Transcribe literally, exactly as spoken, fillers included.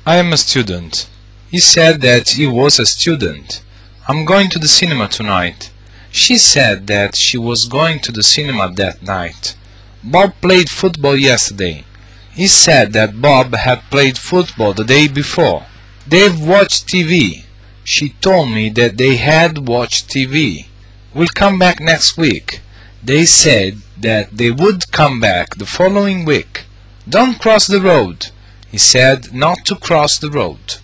I am a student. He said that he was a student. I'm going to the cinema tonight. She said that she was going to the cinema that night. Bob played football yesterday. He said that Bob had played football the day before. They've watched T V. She told me that they had watched T V. We'll come back next week. They said that they would come back the following week. Don't cross the road. He said not to cross the road.